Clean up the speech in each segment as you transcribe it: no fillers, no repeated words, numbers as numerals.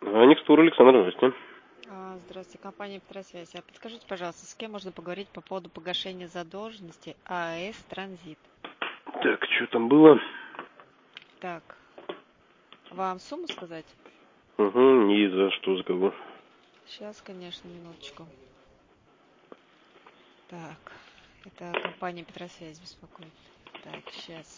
Никстур Александр, здравствуйте. Здравствуйте, компания Петросвязь. Подскажите, пожалуйста, с кем можно поговорить по поводу погашения задолженности АЭС «Транзит»? Так, что там было? Так, вам сумму сказать? Угу, и за что, за кого? Сейчас, конечно, минуточку. Так, это компания Петросвязь беспокоит. Так, сейчас.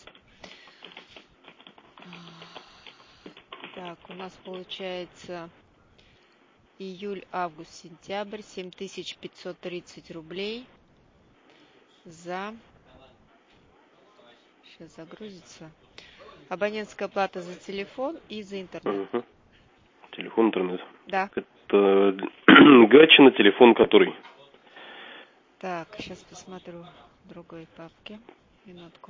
Так, у нас получается июль, август, сентябрь, 7530 рублей за... Сейчас загрузится. Абонентская плата за телефон и за интернет. Угу. Телефон, интернет. Да. Это Гатчина, телефон который? Так, сейчас посмотрю в другой папке. Минутку.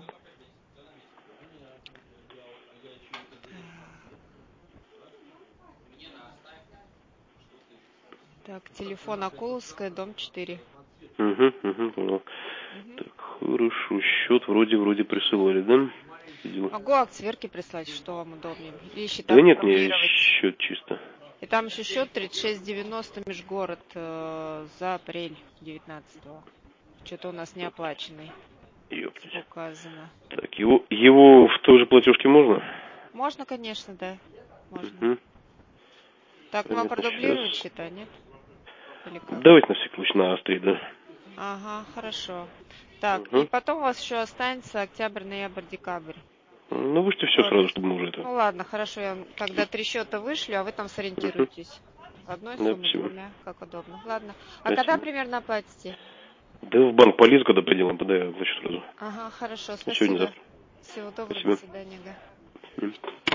Так, телефон Акуловская, дом 4. Угу, понял. Так, хорошо, счет вроде присылали, да? Видел. Могу акт сверки прислать, что вам удобнее. Или счета Да нет, мне продублировать. счет чисто. И там еще счет 3690 межгород за апрель 19-го. Что-то у нас не оплаченный. Ёптать. Указано. Так, его в той же платежке можно? Можно, конечно, да. Можно. Угу. Так, вам Понятно, продублировать сейчас. счета, нет? Или как? Давайте на всякий случай на А3, да. Ага, хорошо. Так, и Угу. потом у вас еще останется октябрь, ноябрь, декабрь. Ну, вышлите все Вот. сразу, чтобы мы уже это... Ну ладно, хорошо, я вам тогда 3 счета вышлю, а вы там Угу. сориентируетесь. Одной Да, суммой, спасибо. двумя, как удобно. Ладно. А когда Спасибо. примерно оплатите? Да в банк полезу, когда приделаем, тогда я оплачу сразу. Ага, хорошо, Сегодня, спасибо. завтра. Всего доброго, до Спасибо. свидания. Да. Мгм.